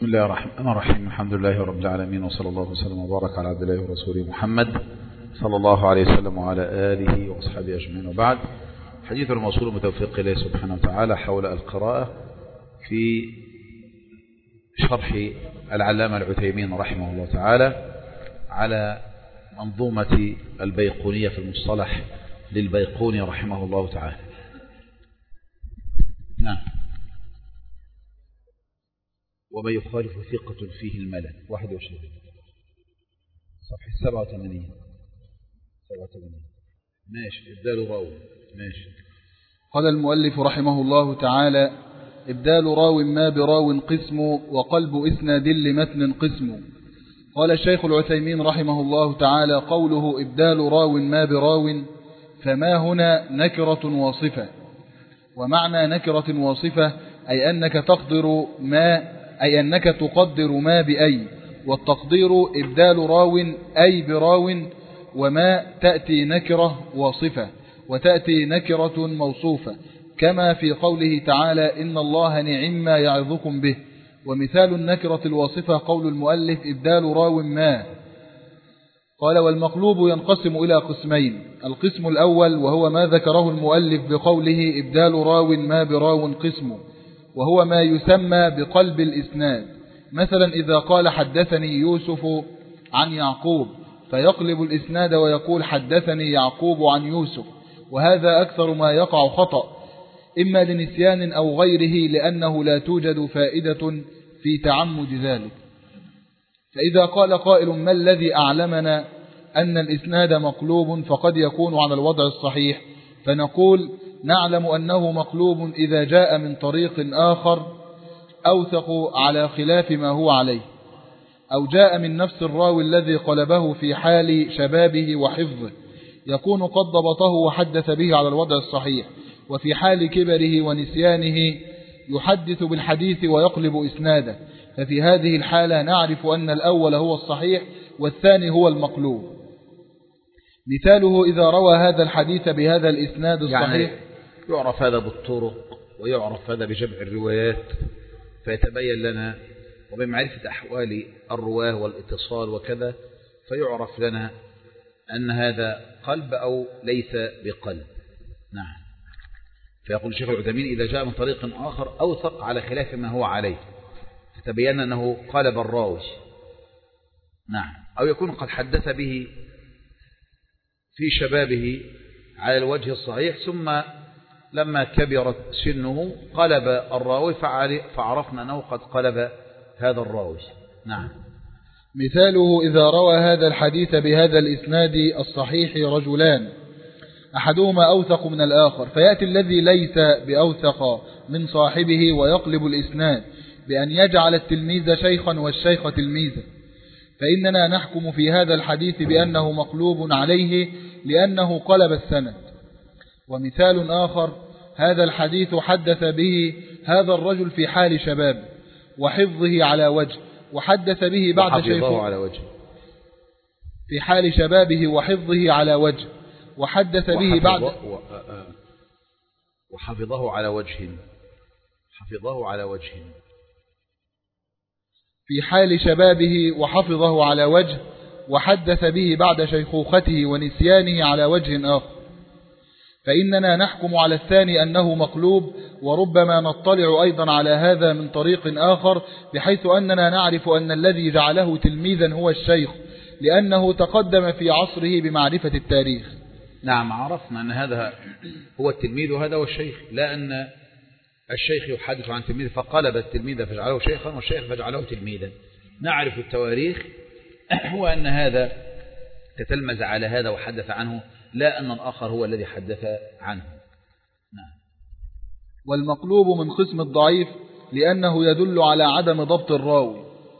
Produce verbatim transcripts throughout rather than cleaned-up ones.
بسم الله الرحمن الرحيم. الحمد لله رب العالمين، وصلى الله وسلم وبارك على عبد الله ورسوله محمد صلى الله عليه وسلم وعلى آله وأصحابه أجمعين، وبعد. حديث الموصول المتوفق إليه سبحانه وتعالى حول القراءة في شرح العلامة العثيمين رحمه الله تعالى على منظومة البيقونية في المصطلح للبيقوني رحمه الله تعالى. نعم. ومن يخالف ثقة فيه الملل واحد وعشرين صفحة سبعة وثمانين سبعة وثمانين ماشي. إبدال راو ماشي. قال المؤلف رحمه الله تعالى: إبدال راو ما براو قسم، وقلب إسناد لمتن قسم. قال الشيخ العثيمين رحمه الله تعالى: قوله إبدال راو ما براو، فما هنا نكرة واصفة. ومعنى نكرة واصفة أي أنك تقدر ما أي أنك تقدر ما بأي، والتقدير إبدال راو أي براو، وما تأتي نكرة واصفة، وتأتي نكرة موصوفة، كما في قوله تعالى: إن الله نعم ما يعظكم به. ومثال النكرة الواصفة قول المؤلف: إبدال راو ما. قال: والمقلوب ينقسم إلى قسمين. القسم الأول وهو ما ذكره المؤلف بقوله إبدال راو ما براو قسم، وهو ما يسمى بقلب الإسناد. مثلا إذا قال: حدثني يوسف عن يعقوب، فيقلب الإسناد ويقول: حدثني يعقوب عن يوسف. وهذا أكثر ما يقع خطأ، إما لنسيان أو غيره، لأنه لا توجد فائدة في تعمد ذلك. فإذا قال قائل: ما الذي أعلمنا أن الإسناد مقلوب؟ فقد يكون على الوضع الصحيح، فنقول: نعلم أنه مقلوب إذا جاء من طريق آخر أوثق على خلاف ما هو عليه، أو جاء من نفس الراوي الذي قلبه في حال شبابه وحفظه، يكون قد ضبطه وحدث به على الوضع الصحيح، وفي حال كبره ونسيانه يحدث بالحديث ويقلب إسناده. ففي هذه الحالة نعرف أن الأول هو الصحيح والثاني هو المقلوب. مثاله: إذا روى هذا الحديث بهذا الإسناد الصحيح، يعني يعرف هذا بالطرق، ويعرف هذا بجمع الروايات، فيتبين لنا، وبمعرفة أحوال الرواه والاتصال وكذا، فيعرف لنا أن هذا قلب أو ليس بقلب. نعم. فيقول الشيخ العثيمين: إذا جاء من طريق آخر أوثق على خلاف ما هو عليه، فتبين أنه قلب الراوي. نعم. أو يكون قد حدث به في شبابه على الوجه الصحيح، ثم لما كبرت سنه قلب الراوي، فعرفنا أنه قد قلب هذا الراوي. نعم. مثاله: إذا روى هذا الحديث بهذا الإسناد الصحيح رجلان، أحدهما أوثق من الآخر، فيأتي الذي ليس بأوثق من صاحبه ويقلب الإسناد بأن يجعل التلميذ شيخا والشيخ تلميذا، فإننا نحكم في هذا الحديث بأنه مقلوب عليه لأنه قلب السند. ومثال آخر: هذا الحديث حدث به هذا الرجل في حال شباب وحفظه على وجه، وحدث به بعد شيخه على وجه في حال شبابه وحفظه على وجه، وحدث به بعد وحفظه على وجه حفظه على وجه في حال شبابه وحفظه على وجه، وحدث به بعد شيخوخته ونسيانه على وجه آخر، فإننا نحكم على الثاني أنه مقلوب. وربما نطلع أيضا على هذا من طريق آخر، بحيث أننا نعرف أن الذي جعله تلميذا هو الشيخ، لأنه تقدم في عصره بمعرفة التاريخ. نعم. عرفنا أن هذا هو التلميذ وهذا هو الشيخ، لا أن الشيخ يحدث عن تلميذ فقلب التلميذ فجعله شيخا والشيخ فجعله تلميذا. نعرف التواريخ هو أن هذا تتلمذ على هذا وحدث عنه، لا أن الآخر هو الذي حدث عنه. نعم. والمقلوب من قسم الضعيف لأنه يدل على عدم ضبط الراوي.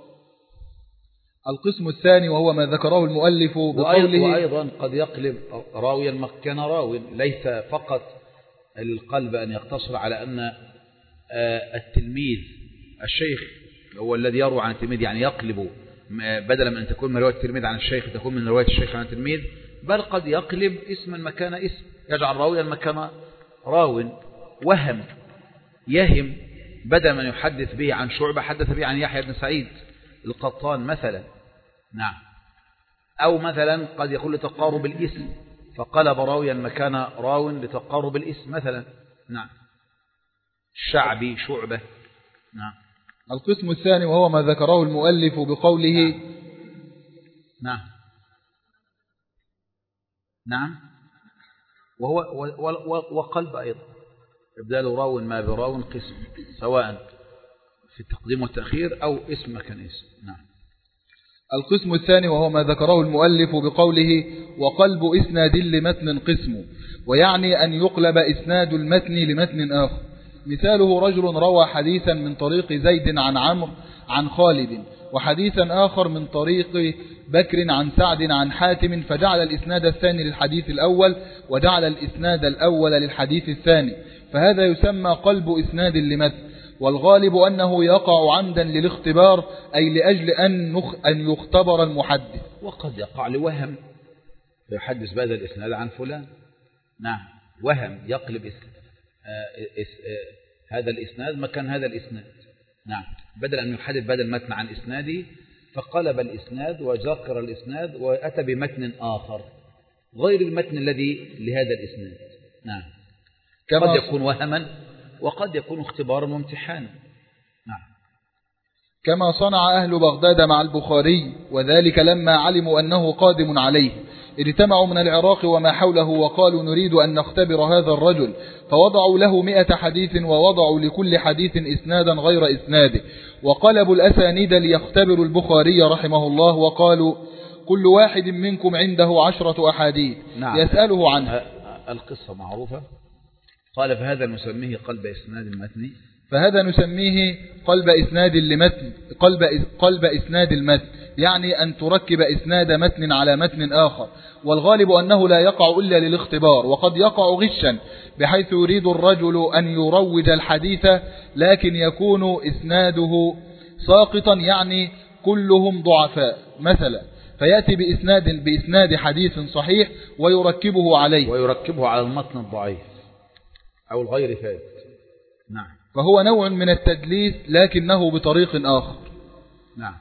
القسم الثاني وهو ما ذكره المؤلف بقوله: وأيضا قد يقلب راويا مكان راوي، ليس فقط القلب أن يقتصر على أن التلميذ الشيخ هو الذي يروى عن التلميذ، يعني يقلب بدلا من أن تكون من رواية التلميذ عن الشيخ تكون من رواية الشيخ عن التلميذ، بل قد يقلب اسما مكان اسم، يجعل راويا مكان راو، وهم يهم بدل من يحدث به عن شعبة حدث به عن يحيى بن سعيد القطان مثلا. نعم. أو مثلا قد يكون لتقارب الاسم فقلب راويا مكان راو لتقارب الاسم مثلا. نعم. الشعبي شعبة. نعم. القسم الثاني وهو ما ذكره المؤلف بقوله نعم نعم وهو وقلب أيضا إبدال راو ما براو قسم سواء في التقديم والتأخير أو اسم مكان اسم. نعم. القسم الثاني وهو ما ذكره المؤلف بقوله وقلب إسناد لمتن قسم، ويعني أن يقلب إسناد المتن لمتن آخر. مثاله رجل روى حديثا من طريق زيد عن عمرو عن خالد، وحديثا آخر من طريق بكر عن سعد عن حاتم، فجعل الإسناد الثاني للحديث الأول وجعل الإسناد الأول للحديث الثاني، فهذا يسمى قلب إسناد لمتن. والغالب أنه يقع عمدا للاختبار، أي لأجل أن, نخ أن يختبر المحدث. وقد يقع لوهم فيحدث بهذا الإسناد عن فلان. نعم. وهم يقلب إس... إس... هذا الإسناد مكان هذا الإسناد. نعم. بدل أن يحدث بدل متن عن إسناده فقلب الإسناد وذكر الإسناد وأتى بمتن آخر غير المتن الذي لهذا الإسناد. نعم. قد يكون وهما وقد يكون اختبارا وامتحانا. نعم. كما صنع أهل بغداد مع البخاري، وذلك لما علموا أنه قادم عليه اجتمعوا من العراق وما حوله وقالوا نريد أن نختبر هذا الرجل، فوضعوا له مئة حديث ووضعوا لكل حديث إسنادا غير إسناده، وقلبوا الأسانيد ليختبروا البخاري رحمه الله، وقالوا كل واحد منكم عنده عشرة أحاديث. نعم. يسأله عنها. القصة معروفة. قال فهذا نسميه قلب إسناد المتن فهذا نسميه قلب إسناد المتن قلب قلب إسناد المتن، يعني أن تركب إسناد متن على متن آخر. والغالب أنه لا يقع إلا للاختبار، وقد يقع غشا بحيث يريد الرجل أن يروج الحديث لكن يكون إسناده ساقطا، يعني كلهم ضعفاء مثلا، فيأتي بإسناد بإسناد حديث صحيح ويركبه عليه ويركبه على المتن الضعيف أو الغير ثابت. نعم. فهو نوع من التدليس لكنه بطريق آخر. نعم.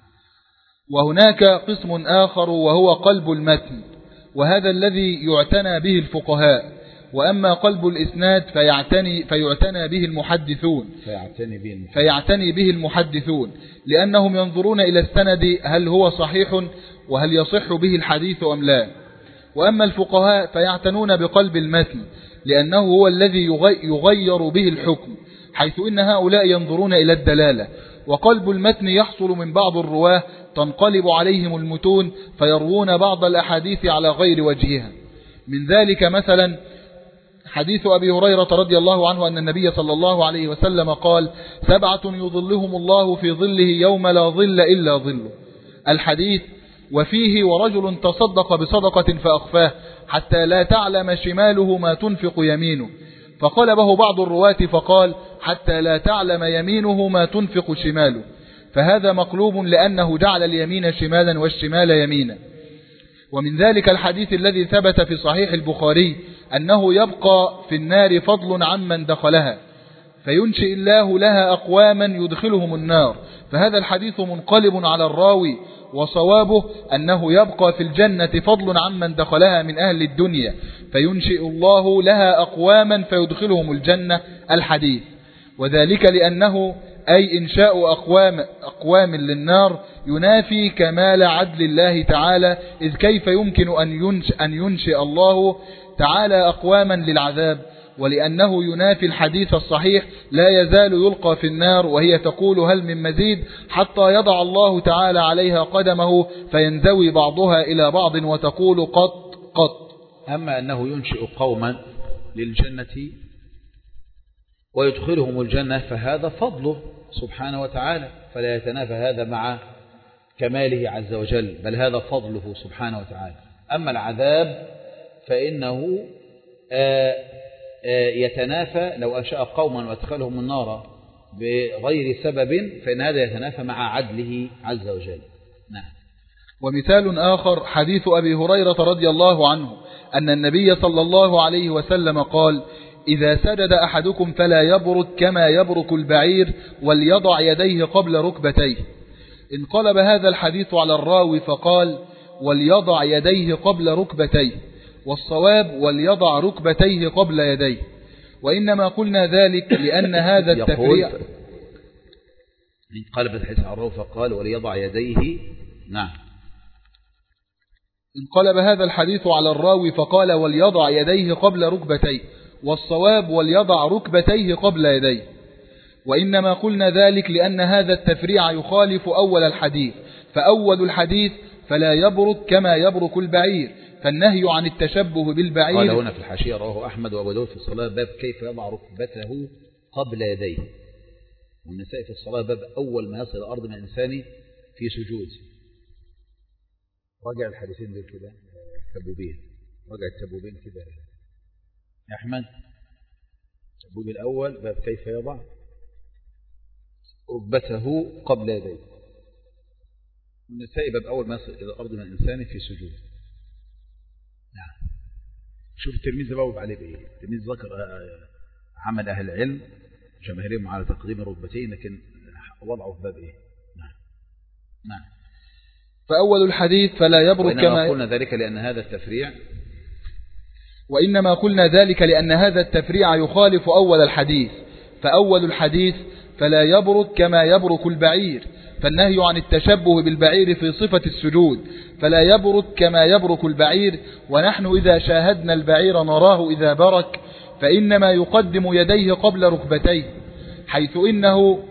وهناك قسم آخر وهو قلب المتن، وهذا الذي يعتنى به الفقهاء. وأما قلب الإسناد فيعتني فيعتنى به المحدثون فيعتني به المحدثون. فيعتني به المحدثون لأنهم ينظرون إلى السند هل هو صحيح وهل يصح به الحديث أم لا. وأما الفقهاء فيعتنون بقلب المتن لأنه هو الذي يغير به الحكم، حيث إن هؤلاء ينظرون إلى الدلالة. وقلب المتن يحصل من بعض الرواه تنقلب عليهم المتون فيروون بعض الأحاديث على غير وجهها. من ذلك مثلا حديث أبي هريرة رضي الله عنه أن النبي صلى الله عليه وسلم قال سبعة يظلهم الله في ظله يوم لا ظل إلا ظله، الحديث. وفيه ورجل تصدق بصدقة فأخفاه حتى لا تعلم شماله ما تنفق يمينه، فقلبه بعض الرواة فقال حتى لا تعلم يمينه ما تنفق شماله، فهذا مقلوب لأنه جعل اليمين شمالا والشمال يمينا. ومن ذلك الحديث الذي ثبت في صحيح البخاري أنه يبقى في النار فضل عمن دخلها، فينشئ الله لها أقواما يدخلهم النار، فهذا الحديث منقلب على الراوي، وصوابه أنه يبقى في الجنة فضل عمن دخلها من أهل الدنيا، فينشئ الله لها أقواما فيدخلهم الجنة الحديث. وذلك لأنه أي إنشاء أقوام, أقوام للنار ينافي كمال عدل الله تعالى، إذ كيف يمكن أن ينشئ, أن ينشئ الله تعالى أقواما للعذاب، ولأنه ينافي الحديث الصحيح لا يزال يلقى في النار وهي تقول هل من مزيد، حتى يضع الله تعالى عليها قدمه فينزوي بعضها إلى بعض وتقول قط قط. أما أنه ينشئ قوما للجنة ويدخلهم الجنة فهذا فضله سبحانه وتعالى، فلا يتنافى هذا مع كماله عز وجل، بل هذا فضله سبحانه وتعالى. أما العذاب فإنه آآ آآ يتنافى، لو أنشأ قوما وادخلهم النار بغير سبب فإن هذا يتنافى مع عدله عز وجل. نعم. ومثال آخر حديث أبي هريرة رضي الله عنه أن النبي صلى الله عليه وسلم قال إذا سجد أحدكم فلا يبرك كما يبرك البعير وليضع يديه قبل ركبتيه. انقلب هذا الحديث على الراوي فقال وليضع يديه قبل ركبتيه، والصواب وليضع ركبتيه قبل يديه. وإنما قلنا ذلك لأن هذا التفريع انقلب الحديث على الراوي فقال وليضع يديه. نعم. انقلب هذا الحديث على الراوي فقال وليضع يديه قبل ركبتيه، والصواب وليضع ركبتيه قبل يديه. وإنما قلنا ذلك لأن هذا التفريع يخالف أول الحديث، فأول الحديث فلا يبرك كما يبرك البعير، فالنهي عن التشبه بالبعير. قال هنا في الحاشية رواه أحمد وأبو داود في الصلاة باب كيف يضع ركبته قبل يديه، والنساء في الصلاة باب أول ما يصل الأرض من إنسان في سجود. رجع الحديثين دول كده تبوبين، رجع التبوبين كده يا أحمد. التبوب الأول باب كيف يضع ركبته قبل يديه، والنساء باب أول ما يصل إلى الأرض من إنسان في سجود. نعم. شوف التلميذ بوب عليه بإيه. التلميذ ذكر عمل أهل العلم جماهيرهم على تقديم الركبتين، لكن وضعه في باب إيه. نعم. نعم. فأول الحديث فلا يبرك كما قلنا ذلك لأن هذا التفريع وإنما قلنا ذلك لأن هذا التفريع يخالف أول الحديث، فأول الحديث فلا يبرك كما يبرك البعير، فالنهي عن التشبه بالبعير في صفة السجود، فلا يبرك كما يبرك البعير. ونحن إذا شاهدنا البعير نراه إذا برك فإنما يقدم يديه قبل ركبتيه، حيث إنه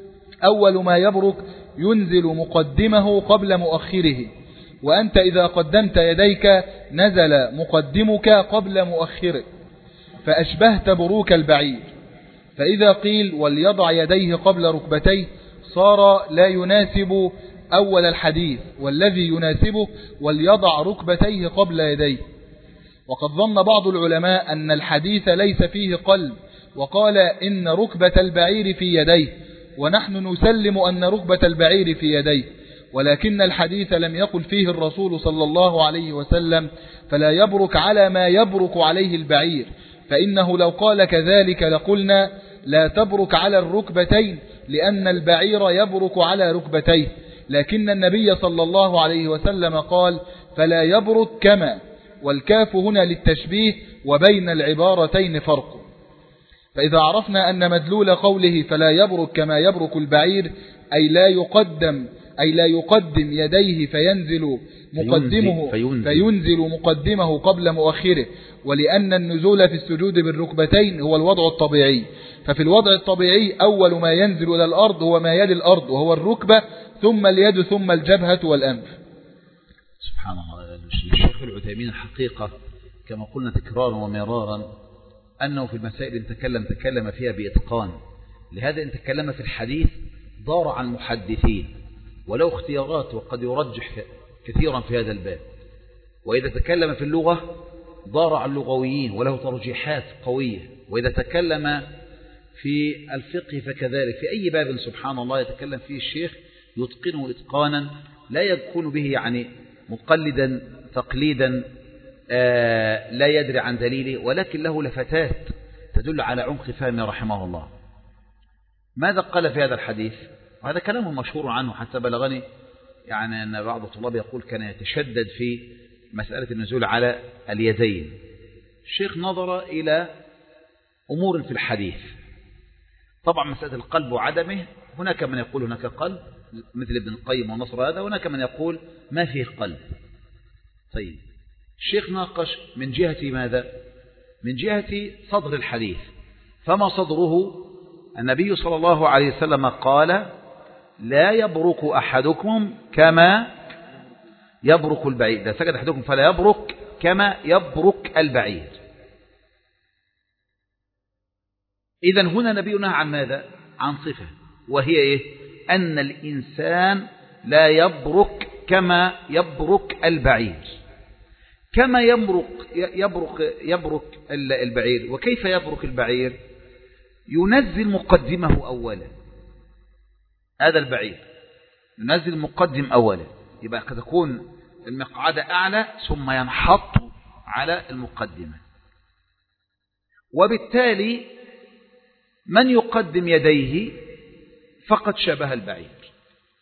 أول ما يبرك ينزل مقدمه قبل مؤخره، وأنت إذا قدمت يديك نزل مقدمك قبل مؤخره، فأشبهت بروك البعير. فإذا قيل وليضع يديه قبل ركبتيه صار لا يناسب أول الحديث، والذي يناسبه وليضع ركبتيه قبل يديه. وقد ظن بعض العلماء أن الحديث ليس فيه قلب، وقال إن ركبة البعير في يديه، ونحن نسلم أن ركبة البعير في يديه، ولكن الحديث لم يقل فيه الرسول صلى الله عليه وسلم فلا يبرك على ما يبرك عليه البعير، فإنه لو قال كذلك لقلنا لا تبرك على الركبتين لأن البعير يبرك على ركبتيه، لكن النبي صلى الله عليه وسلم قال فلا يبرك كما، والكاف هنا للتشبيه، وبين العبارتين فرق. فإذا عرفنا أن مدلول قوله فلا يبرك كما يبرك البعير أي لا يقدم أي لا يقدم يديه فينزل مقدمه فينزل, فينزل مقدمه قبل مؤخره، ولأن النزول في السجود بالركبتين هو الوضع الطبيعي، ففي الوضع الطبيعي أول ما ينزل إلى الأرض هو ما يلي الأرض وهو الركبة، ثم اليد ثم الجبهة والأنف. سبحان الله. الشيخ العثيمين الحقيقة كما قلنا تكرارا ومرارا أنه في المسائل إن تكلم تكلم فيها بإتقان، لهذا إن تكلم في الحديث دار عن المحدثين ولو اختيارات، وقد يرجح كثيرا في هذا الباب. وإذا تكلم في اللغة دار عن اللغويين وله ترجيحات قوية. وإذا تكلم في الفقه فكذلك، في أي باب سبحان الله يتكلم فيه الشيخ يتقنه إتقانا لا يكون به يعني مقلدا تقليدا آه لا يدري عن دليله، ولكن له لفتات تدل على عمق فهمه رحمه الله. ماذا قال في هذا الحديث؟ وهذا كلام مشهور عنه حتى بلغني يعني أن بعض الطلاب يقول كان يتشدد في مسألة النزول على اليدين. الشيخ نظر إلى أمور في الحديث، طبعا مسألة القلب وعدمه هناك من يقول هناك قلب مثل ابن القيم ونصر هذا، هناك من يقول ما فيه قلب. طيب الشيخ ناقش من جهة ماذا؟ من جهة صدر الحديث. فما صدره؟ النبي صلى الله عليه وسلم قال لا يبرك أحدكم كما يبرك البعير، إذا سجد أحدكم فلا يبرك كما يبرك البعير. إذن هنا نبينا عن ماذا؟ عن صفة، وهي إيه؟ أن الإنسان لا يبرك كما يبرك البعير. كما يبرك يبرك يبرك البعير. وكيف يبرك البعير؟ ينزل مقدمه أولا. هذا البعير ينزل مقدم أولا، يبقى قد تكون المقعدة أعلى ثم ينحط على المقدمة. وبالتالي من يقدم يديه فقد شبه البعير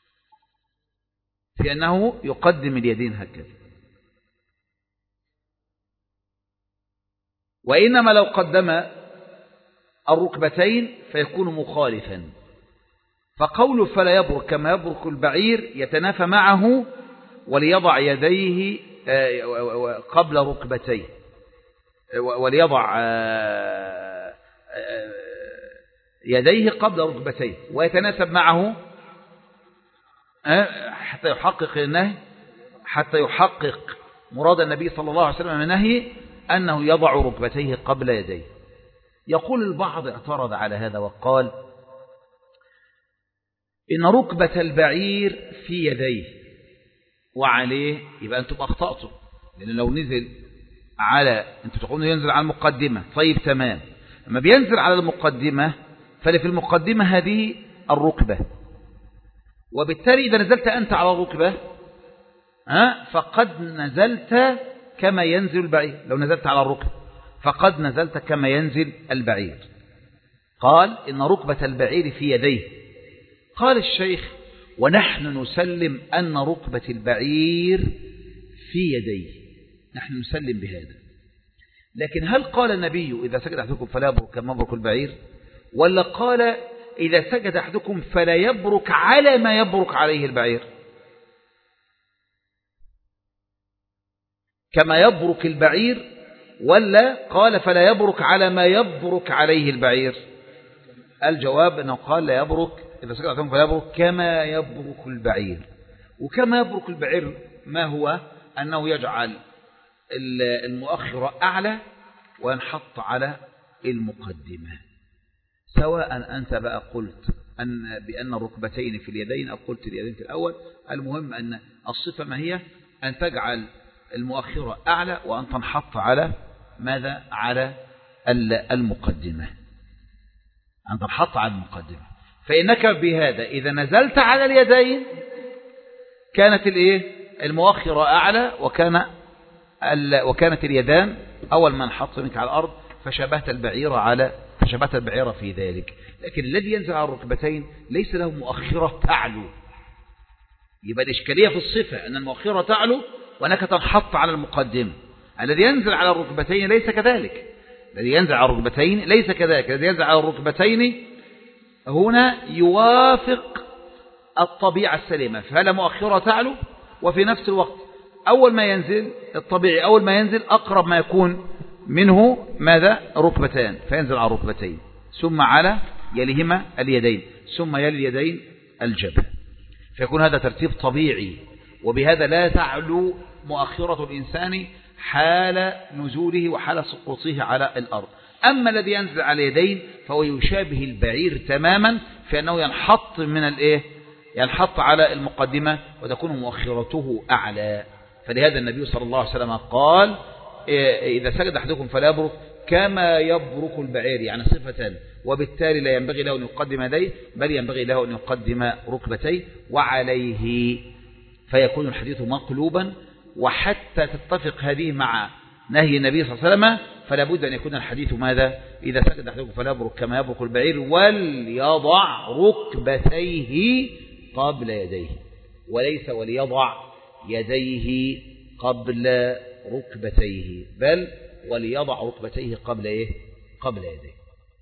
في أنه يقدم اليدين هكذا. وإنما لو قدم الركبتين فيكون مخالفا، فقول فلا يبرك كما يبرك البعير يتنافى معه وليضع يديه قبل ركبتيه وليضع يديه قبل ركبتيه ويتناسب معه حتى يحقق النهي حتى يحقق مراد النبي صلى الله عليه وسلم من النهي أنه يضع ركبتيه قبل يديه. يقول البعض اعترض على هذا وقال إن ركبة البعير في يديه وعليه، يبقى أنتم أخطأتم، لأن لو نزل على أنتم تقولون ينزل على المقدمة، طيب تمام، لما بينزل على المقدمة فاللي في المقدمة هذه الركبة، وبالتالي إذا نزلت أنت على الركبة ها فقد نزلت كما ينزل البعير. لو نزلت على الركبة فقد نزلت كما ينزل البعير. قال إن ركبة البعير في يديه. قال الشيخ ونحن نسلم أن ركبة البعير في يديه، نحن نسلم بهذا. لكن هل قال النبي إذا سجد أحدكم فلا يبرك كما يبرك البعير، ولا قال إذا سجد أحدكم فلا يبرك على ما يبرك عليه البعير؟ كما يبرك البعير، ولا قال فلا يبرك على ما يبرك عليه البعير؟ الجواب أنه قال لا يبرك، إذا سجد أحدكم فلا يبرك كما يبرك البعير. وكما يبرك البعير ما هو؟ أنه يجعل المؤخرة أعلى وينحط على المقدمة، سواء أنت بقى قلت أن بأن الركبتين في اليدين أو قلت اليدين في الأول، المهم أن الصفة ما هي؟ أن تجعل المؤخرة أعلى وأن تنحط على ماذا؟ على المقدمة، أن تنحط على المقدمة. فإنك بهذا إذا نزلت على اليدين كانت الإيه؟ المؤخرة أعلى وكان وكانت اليدان أول ما نحط منك على الأرض، فشبهت البعير على فشبهت البعير في ذلك. لكن الذي ينزل على الركبتين ليس له مؤخرة تعلو، يبقى الإشكالية في الصفة أن المؤخرة تعلو وأنك تنحط على المقدمة. الذي ينزل على الركبتين ليس كذلك، الذي ينزل على الركبتين ليس كذلك، الذي ينزل على الركبتين هنا يوافق الطبيعة السليمة، فهذا مؤخرة تعلو، وفي نفس الوقت أول ما ينزل الطبيعي أول ما ينزل أقرب ما يكون منه ماذا؟ ركبتان، فينزل على الركبتين ثم على يليهما اليدين ثم يلي اليدين الجبهة، فيكون هذا ترتيب طبيعي. وبهذا لا تعلو مؤخرة الإنسان حال نزوله وحال سقوطه على الأرض. أما الذي ينزل على اليدين فهو يشابه البعير تماما في أنه ينحط من الإيه؟ ينحط على المقدمة وتكون مؤخرته أعلى. فلهذا النبي صلى الله عليه وسلم قال إذا سجد أحدكم فلا يبرك كما يبرك البعير، يعني صفة، وبالتالي لا ينبغي له أن يقدم يديه بل ينبغي له أن يقدم ركبتيه وعليه، فيكون الحديث مقلوبا. وحتى تتفق هذه مع نهي النبي صلى الله عليه وسلم فلا بد أن يكون الحديث ماذا؟ إذا سجد أحدكم فلا يبرك كما يبرك البعير وليضع ركبتيه قبل يديه، وليس وليضع يديه قبل ركبتيه، بل وليضع ركبتيه قبل إيه؟ قبل يديه.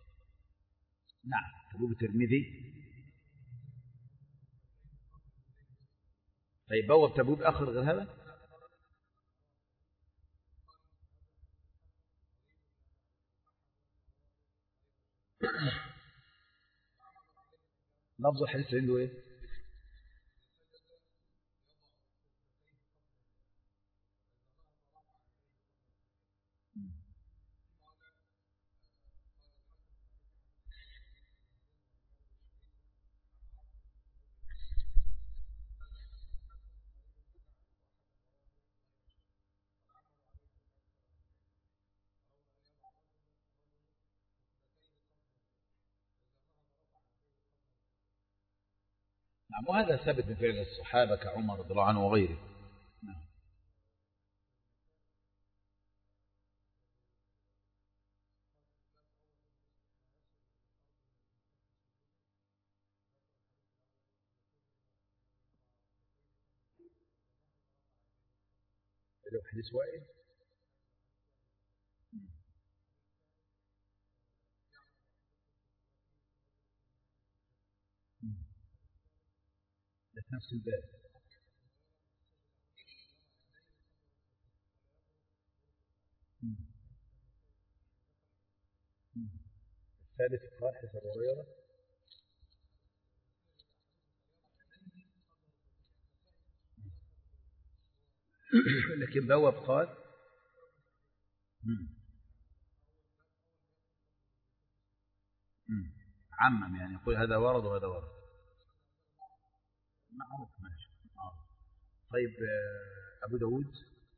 نعم. تبوب الترمذي. طيب بوب تبوب آخر غير هذا؟ لفظ الحديث عنده ايه؟ نعم. وهذا ثابت من فعل الصحابة كعمر رضي الله عنه وغيره. نعم. لو حديث وائل ده في نفس الباب. الثالث قال حديث أبو هريرة لكن بواب قال عمم يعني يقول هذا ورد وهذا ورد. معروف ماشي معروف. طيب أبو داود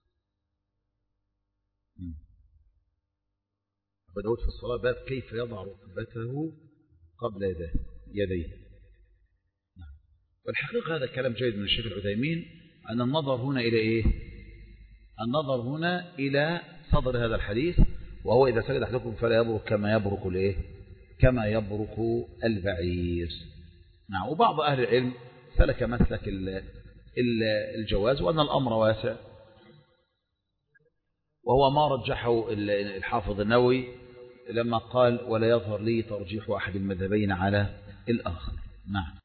أبو داود في الصلاة باب كيف يضع ركبته قبل يديه يديه. والحقيقة هذا كلام جيد من الشيخ العثيمين أن النظر هنا إلى إيه؟ النظر هنا إلى صدر هذا الحديث وهو إذا سجد أحدكم فلا يبرك كما يبرك الإيه؟ كما يبرك البعير. نعم. وبعض أهل العلم سلك مسلك الجواز وأن الأمر واسع وهو ما رجحه الحافظ النووي لما قال ولا يظهر لي ترجيح أحد المذهبين على الآخر. نعم.